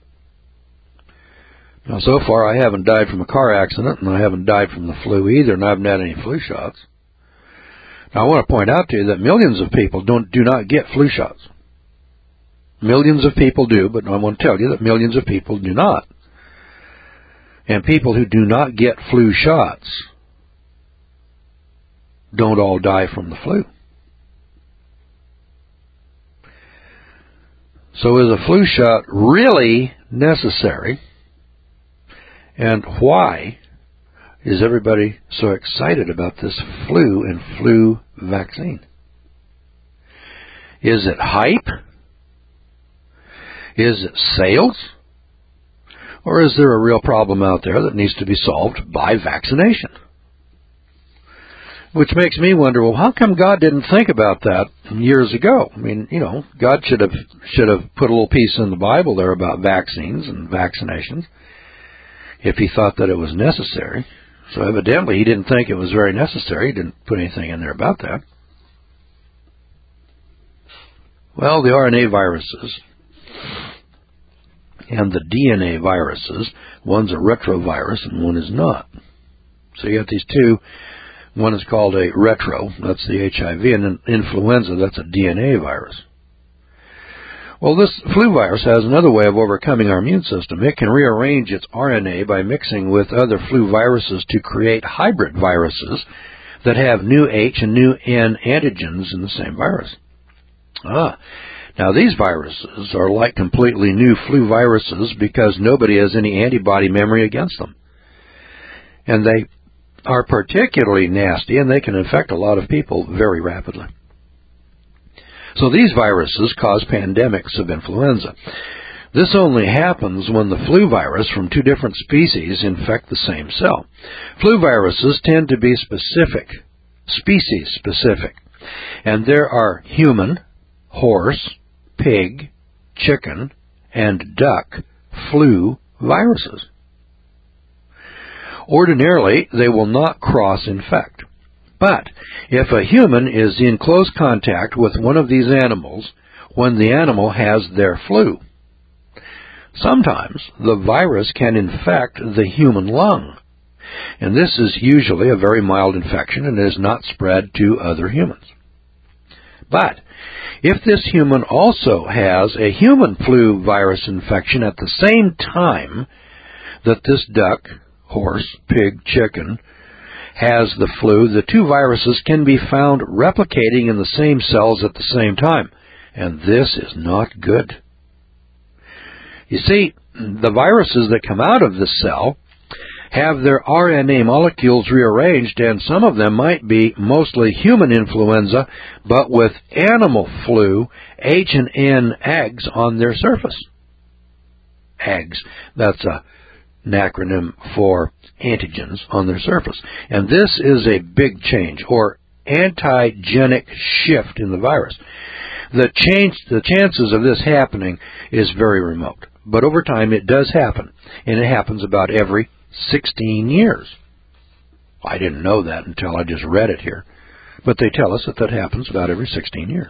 [SPEAKER 1] Now, so far, I haven't died from a car accident, and I haven't died from the flu either, and I haven't had any flu shots. Now, I want to point out to you that millions of people do not get flu shots. Millions of people do, but I want to tell you that millions of people do not. And people who do not get flu shots don't all die from the flu. So is a flu shot really necessary? And why is everybody so excited about this flu and flu vaccine? Is it hype? Is it sales? Or is there a real problem out there that needs to be solved by vaccination? Which makes me wonder, well, how come God didn't think about that years ago? I mean, God should have put a little piece in the Bible there about vaccines and vaccinations if he thought that it was necessary. So evidently he didn't think it was very necessary. He didn't put anything in there about that. Well, the RNA viruses and the DNA viruses, one's a retrovirus and one is not. So you have these two One is called a retro, that's the HIV, and an influenza, that's a DNA virus. Well, this flu virus has another way of overcoming our immune system. It can rearrange its RNA by mixing with other flu viruses to create hybrid viruses that have new H and new N antigens in the same virus. Now these viruses are like completely new flu viruses because nobody has any antibody memory against them. And they are particularly nasty, and they can infect a lot of people very rapidly. So these viruses cause pandemics of influenza. This only happens when the flu virus from two different species infect the same cell. Flu viruses tend to be species-specific, and there are human, horse, pig, chicken, and duck flu viruses. Ordinarily, they will not cross-infect. But if a human is in close contact with one of these animals when the animal has their flu, sometimes the virus can infect the human lung. And this is usually a very mild infection and is not spread to other humans. But if this human also has a human flu virus infection at the same time that this duck, horse, pig, chicken has the flu, the two viruses can be found replicating in the same cells at the same time. And this is not good. You see, the viruses that come out of the cell have their RNA molecules rearranged, and some of them might be mostly human influenza, but with animal flu, H and N eggs on their surface. Eggs, that's an acronym for antigens on their surface. And this is a big change, or antigenic shift in the virus. The chances of this happening is very remote. But over time it does happen, and it happens about every 16 years. I didn't know that until I just read it here. But they tell us that that happens about every 16 years.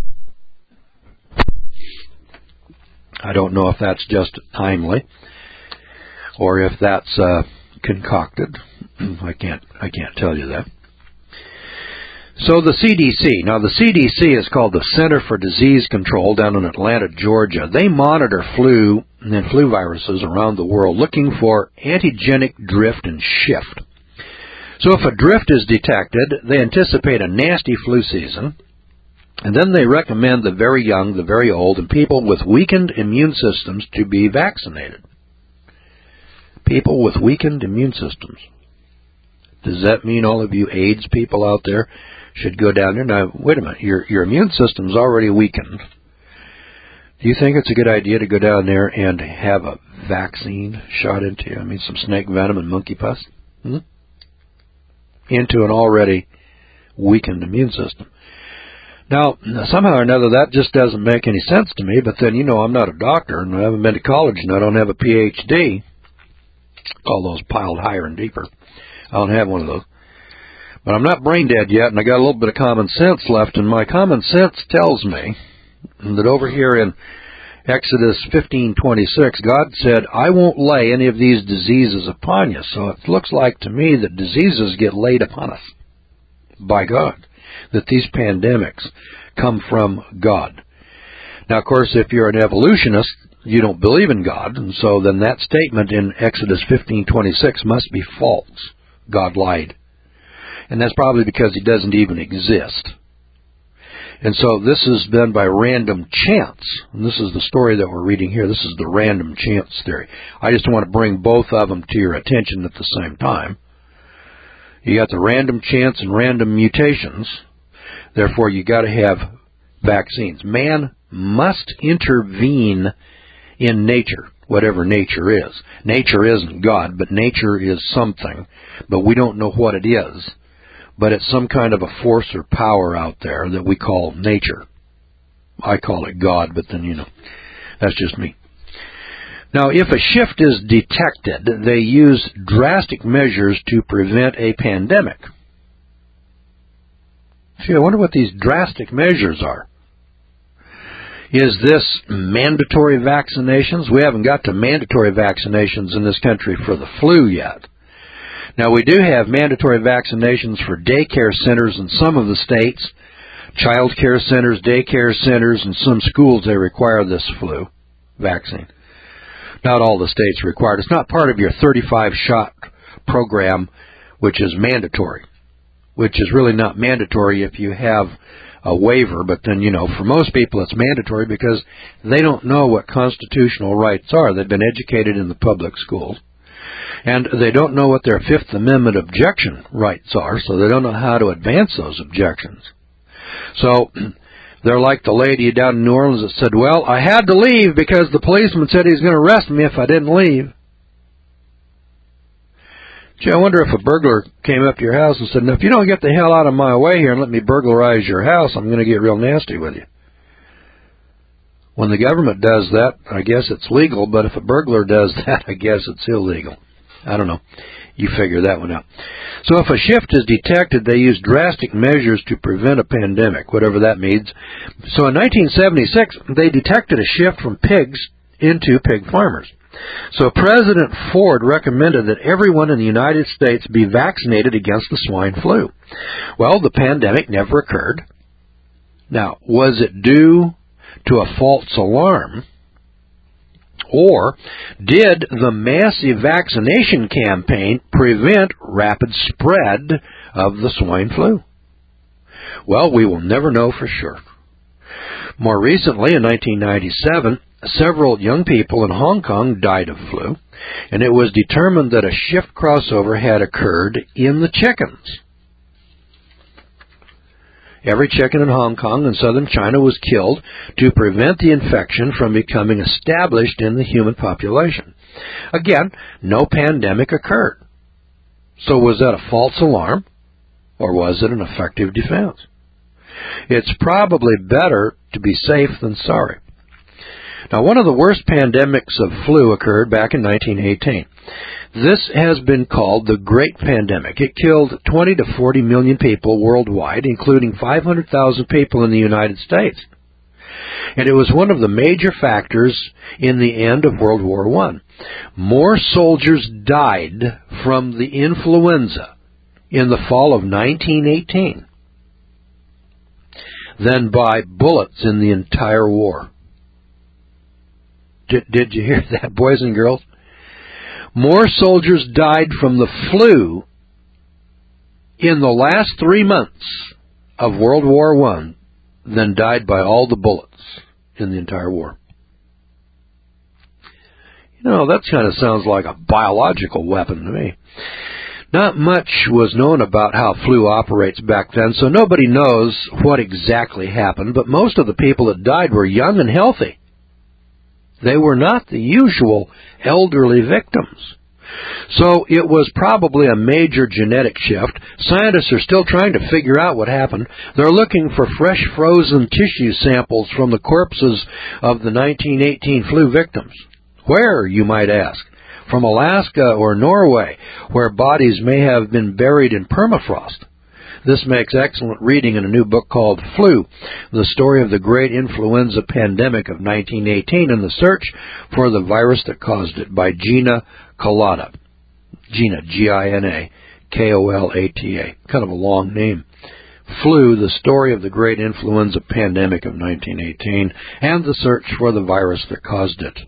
[SPEAKER 1] I don't know if that's just timely or if that's concocted. I can't tell you that. So the CDC. Now the CDC is called the Center for Disease Control down in Atlanta, Georgia. They monitor flu and flu viruses around the world looking for antigenic drift and shift. So if a drift is detected, they anticipate a nasty flu season, and then they recommend the very young, the very old, and people with weakened immune systems to be vaccinated. People with weakened immune systems. Does that mean all of you AIDS people out there should go down there? Now, wait a minute. Your immune system's already weakened. Do you think it's a good idea to go down there and have a vaccine shot into you? I mean, some snake venom and monkey pus? Into an already weakened immune system. Now, somehow or another, that just doesn't make any sense to me, but then, I'm not a doctor, and I haven't been to college, and I don't have a PhD. All those piled higher and deeper. I don't have one of those. But I'm not brain dead yet, and I got a little bit of common sense left, and my common sense tells me that over here in Exodus 15:26, God said, I won't lay any of these diseases upon you. So it looks like to me that diseases get laid upon us by God, that these pandemics come from God. Now, of course, if you're an evolutionist, you don't believe in God, and so then that statement in Exodus 15:26 must be false. God lied. And that's probably because he doesn't even exist. And so this has been by random chance. And this is the story that we're reading here. This is the random chance theory. I just want to bring both of them to your attention at the same time. You got the random chance and random mutations. Therefore, you got to have vaccines. Man must intervene in nature, whatever nature is. Nature isn't God, but nature is something. But we don't know what it is. But it's some kind of a force or power out there that we call nature. I call it God, but then, that's just me. Now, if a shift is detected, they use drastic measures to prevent a pandemic. See, I wonder what these drastic measures are. Is this mandatory vaccinations? We haven't got to mandatory vaccinations in this country for the flu yet. Now, we do have mandatory vaccinations for daycare centers in some of the states, child care centers, daycare centers, and some schools, they require this flu vaccine. Not all the states require it. It's not part of your 35-shot program, which is mandatory, which is really not mandatory if you have a waiver. But then, for most people it's mandatory because they don't know what constitutional rights are. They've been educated in the public schools, and they don't know what their Fifth Amendment objection rights are, so they don't know how to advance those objections. So they're like the lady down in New Orleans that said, well, I had to leave because the policeman said he's going to arrest me if I didn't leave. Gee, I wonder if a burglar came up to your house and said, no, if you don't get the hell out of my way here and let me burglarize your house, I'm going to get real nasty with you. When the government does that, I guess it's legal, but if a burglar does that, I guess it's illegal. I don't know. You figure that one out. So if a shift is detected, they use drastic measures to prevent a pandemic, whatever that means. So in 1976, they detected a shift from pigs into pig farmers. So President Ford recommended that everyone in the United States be vaccinated against the swine flu. Well, the pandemic never occurred. Now, was it due to a false alarm? Or did the massive vaccination campaign prevent rapid spread of the swine flu? Well, we will never know for sure. More recently, in 1997, several young people in Hong Kong died of flu, and it was determined that a shift crossover had occurred in the chickens. Every chicken in Hong Kong and southern China was killed to prevent the infection from becoming established in the human population. Again, no pandemic occurred. So was that a false alarm, or was it an effective defense? It's probably better to be safe than sorry. Now, one of the worst pandemics of flu occurred back in 1918. This has been called the Great Pandemic. It killed 20 to 40 million people worldwide, including 500,000 people in the United States. And it was one of the major factors in the end of World War I. More soldiers died from the influenza in the fall of 1918 than by bullets in the entire war. Did you hear that, boys and girls? More soldiers died from the flu in the last 3 months of World War I than died by all the bullets in the entire war. That kind of sounds like a biological weapon to me. Not much was known about how flu operates back then, so nobody knows what exactly happened, but most of the people that died were young and healthy. They were not the usual elderly victims. So it was probably a major genetic shift. Scientists are still trying to figure out what happened. They're looking for fresh frozen tissue samples from the corpses of the 1918 flu victims. Where, you might ask? From Alaska or Norway, where bodies may have been buried in permafrost. This makes excellent reading in a new book called Flu, the story of the great influenza pandemic of 1918 and the search for the virus that caused it, by Gina Kolata. Gina, G-I-N-A, K-O-L-A-T-A. Kind of a long name. Flu, the story of the great influenza pandemic of 1918 and the search for the virus that caused it.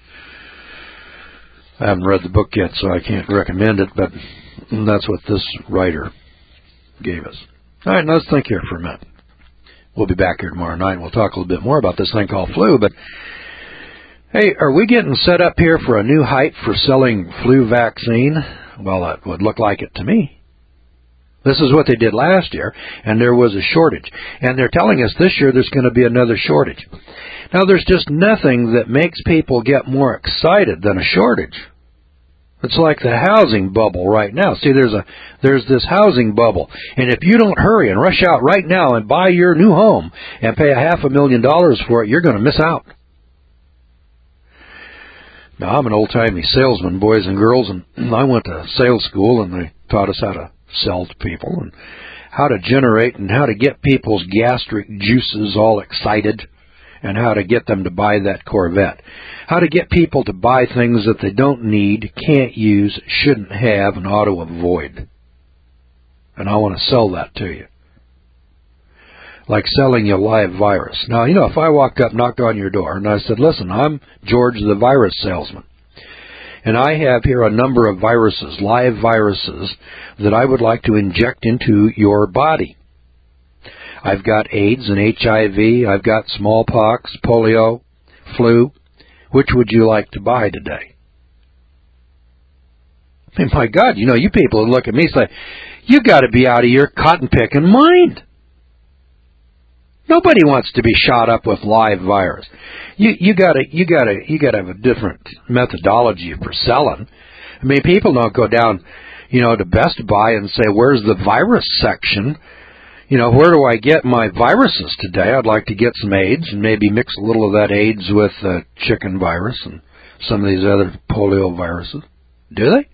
[SPEAKER 1] I haven't read the book yet, so I can't recommend it, but that's what this writer gave us. All right, let's think here for a minute. We'll be back here tomorrow night, and we'll talk a little bit more about this thing called flu. But, hey, are we getting set up here for a new hype for selling flu vaccine? Well, it would look like it to me. This is what they did last year, and there was a shortage. And they're telling us this year there's going to be another shortage. Now, there's just nothing that makes people get more excited than a shortage. It's like the housing bubble right now. See, there's this housing bubble. And if you don't hurry and rush out right now and buy your new home and pay $500,000 for it, you're going to miss out. Now, I'm an old-timey salesman, boys and girls, and I went to sales school, and they taught us how to sell to people and how to generate and how to get people's gastric juices all excited and how to get them to buy that Corvette. How to get people to buy things that they don't need, can't use, shouldn't have, and ought to avoid. And I want to sell that to you. Like selling you a live virus. Now, if I walked up, knocked on your door, and I said, listen, I'm George the virus salesman, and I have here a number of viruses, live viruses, that I would like to inject into your body. I've got AIDS and HIV, I've got smallpox, polio, flu. Which would you like to buy today? I mean, my God, you people would look at me and say, you got to be out of your cotton-picking mind. Nobody wants to be shot up with live virus. You got to have a different methodology for selling. I mean, people don't go down, to Best Buy and say, "Where's the virus section? Where do I get my viruses today? I'd like to get some AIDS and maybe mix a little of that AIDS with chicken virus and some of these other polio viruses." Do they?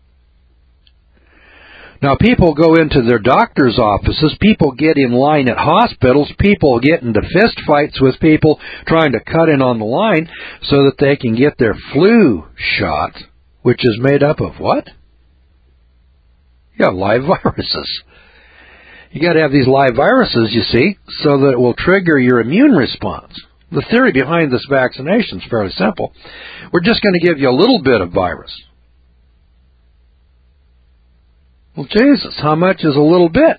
[SPEAKER 1] Now, people go into their doctor's offices, people get in line at hospitals, people get into fist fights with people trying to cut in on the line so that they can get their flu shot, which is made up of what? Yeah, live viruses. You got to have these live viruses, you see, so that it will trigger your immune response. The theory behind this vaccination is fairly simple. We're just going to give you a little bit of virus. Well, Jesus, how much is a little bit?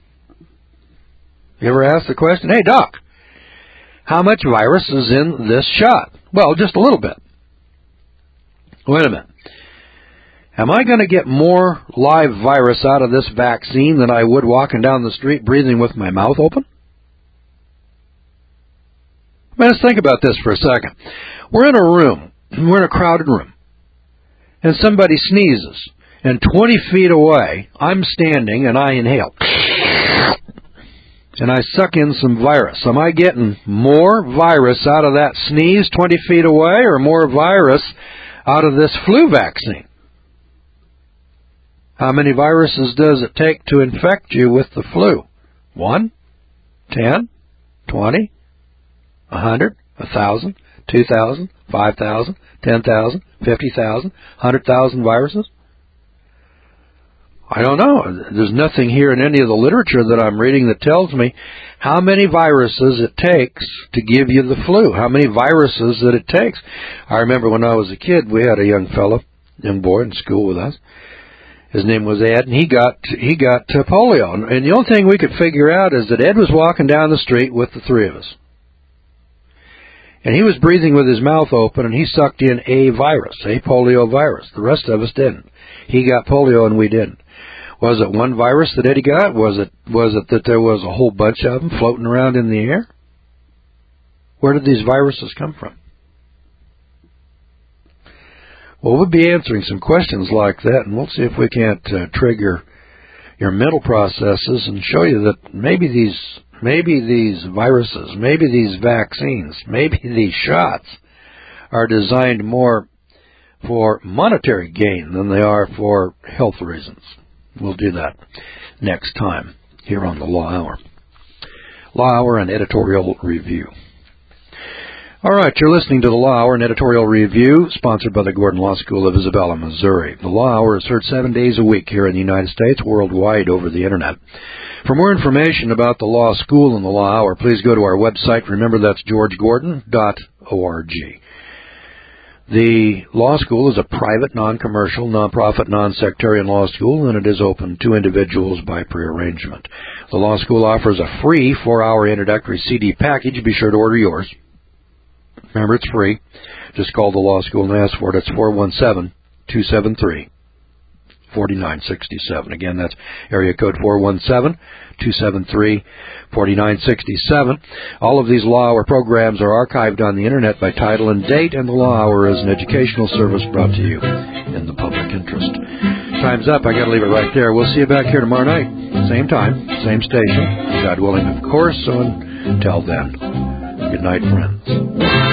[SPEAKER 1] You ever ask the question, hey, Doc, how much virus is in this shot? Well, just a little bit. Wait a minute. Am I going to get more live virus out of this vaccine than I would walking down the street breathing with my mouth open? Let's think about this for a second. We're in a room. We're in a crowded room. And somebody sneezes. And 20 feet away, I'm standing and I inhale. And I suck in some virus. Am I getting more virus out of that sneeze 20 feet away or more virus out of this flu vaccine? How many viruses does it take to infect you with the flu? 1? 10? 20? 100? 1,000? 2,000? 5,000? 10,000? 50,000? 100,000 viruses? I don't know. There's nothing here in any of the literature that I'm reading that tells me how many viruses it takes to give you the flu, how many viruses that it takes. I remember when I was a kid, we had a young boy in school with us. His name was Ed, and he got polio. And the only thing we could figure out is that Ed was walking down the street with the three of us. And he was breathing with his mouth open, and he sucked in a virus, a polio virus. The rest of us didn't. He got polio, and we didn't. Was it one virus that Eddie got? Was it that there was a whole bunch of them floating around in the air? Where did these viruses come from? Well, we'll be answering some questions like that, and we'll see if we can't trigger your mental processes and show you that maybe these viruses, maybe these vaccines, maybe these shots are designed more for monetary gain than they are for health reasons. We'll do that next time here on the Law Hour. Law Hour and Editorial Review. All right, you're listening to the Law Hour and Editorial Review, sponsored by the Gordon Law School of Isabella, Missouri. The Law Hour is heard 7 days a week here in the United States, worldwide over the Internet. For more information about the Law School and the Law Hour, please go to our website. Remember, that's georgegordon.org. The law school is a private, non-commercial, non-profit, non-sectarian law school, and it is open to individuals by prearrangement. The law school offers a free 4-hour introductory CD package. Be sure to order yours. Remember, it's free. Just call the law school and ask for it. It's 417-273-4967. Again, that's area code 417-273-4967. All of these Law Hour programs are archived on the Internet by title and date, and the Law Hour is an educational service brought to you in the public interest. Time's up. I got to leave it right there. We'll see you back here tomorrow night. Same time, same station. God willing, of course. So until then, good night, friends.